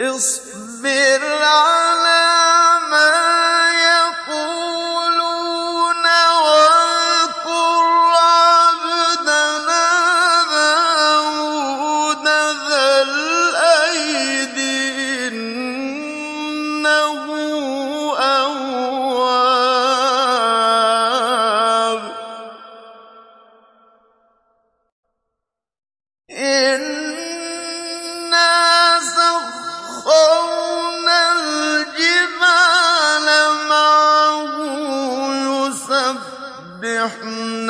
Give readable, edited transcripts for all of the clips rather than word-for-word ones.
اصبر على ما يقولون واذكر عبدنا داود ذا الأيد إنه أواب إنا سخرنا الجبال معه يسبحن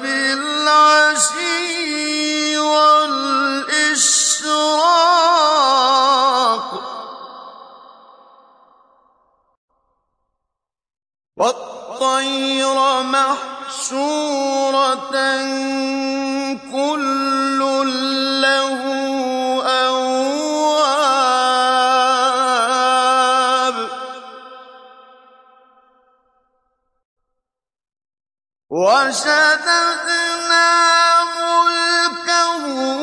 بالعشي والإشراق والطير محشورة كل له أواب وشددنا ملكه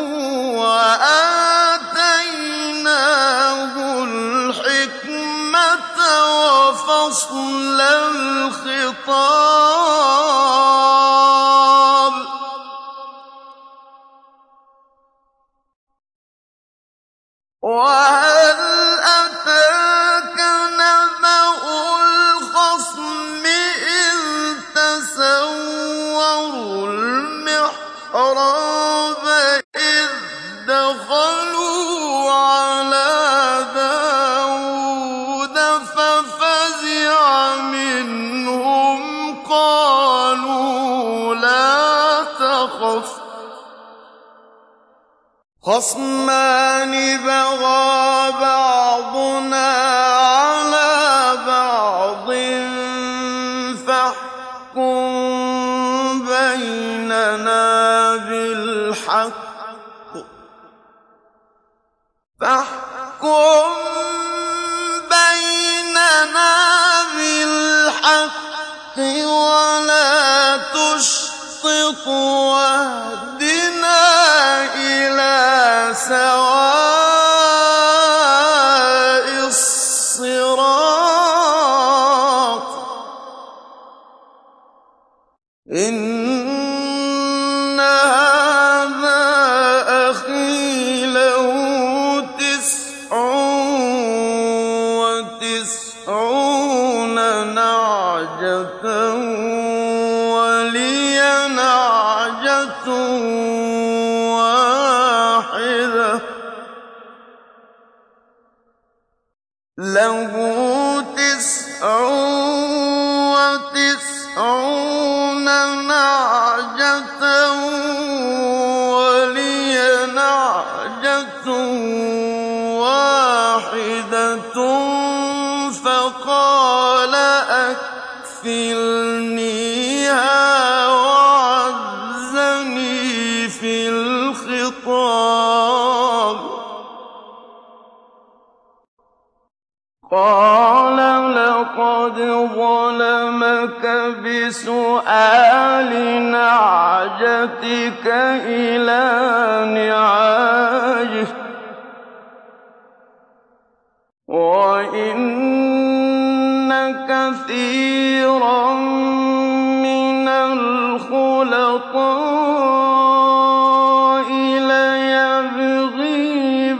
وآتيناه الحكمة وفصل الخطاب وهل أتاك نبأ الخصم إذ تسوروا المحراب إذ دخلوا على داود ففزع منهم قالوا لا تخف خصمان بغى بعضنا على بعض فاحكم بيننا بالحق ولا تشطط واهدنا إلى سواء الصراط إن هذا أخي له 99 نعجة ولي نعجة واحدة له 99 نعجة ولي نعجة واحدة فقال أكفلنيها وعزني في الخطاب قال لقد ظلمك بسؤال نعجتك إلى نعاجه وإن كثيرا من الخلطاء ليبغي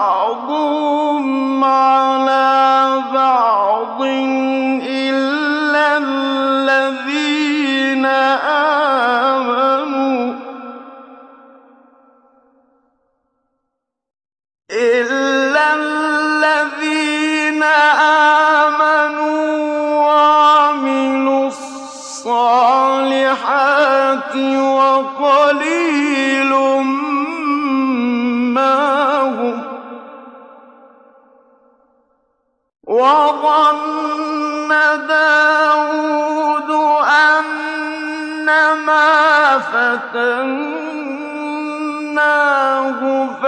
بعضهم على بعض إلا الذين آمنوا وعملوا الصالحات وقليل ما هم وظن داود أنما فتناه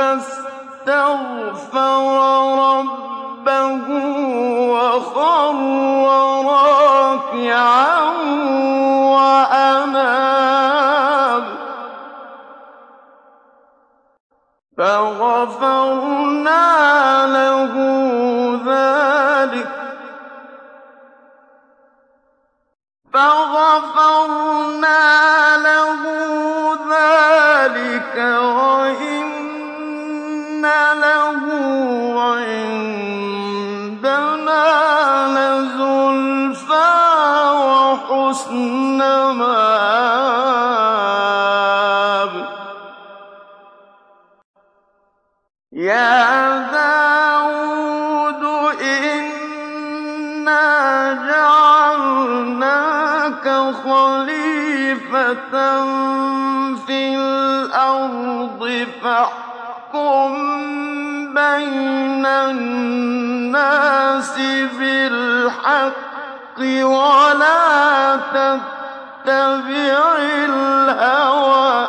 فاستغفر ربه وخر راكعا وأناب فغفرنا له ذلك وَإِنَّ لَهُ عِندَنَا لَزُلْفَىٰ وَحُسْنَ مَآبٍ يَا دَاوُودُ إِنَّا جَعَلْنَاكَ خَلِيفَةً فِي الْأَرْضِ فاحكم بين الناس بالحق ولا تتبع الهوى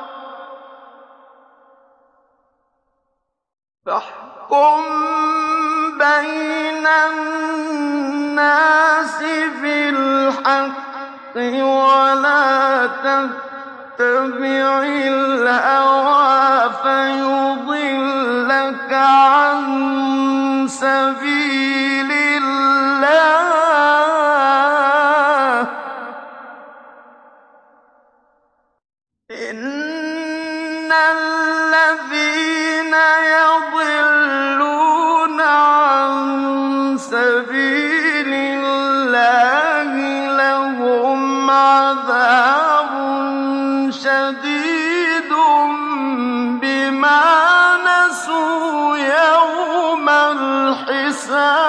فيضلك عن سبيل الله إن الذين يضلون عن سبيل الله لهم عذاب شديد بما نسوا يوم الحساب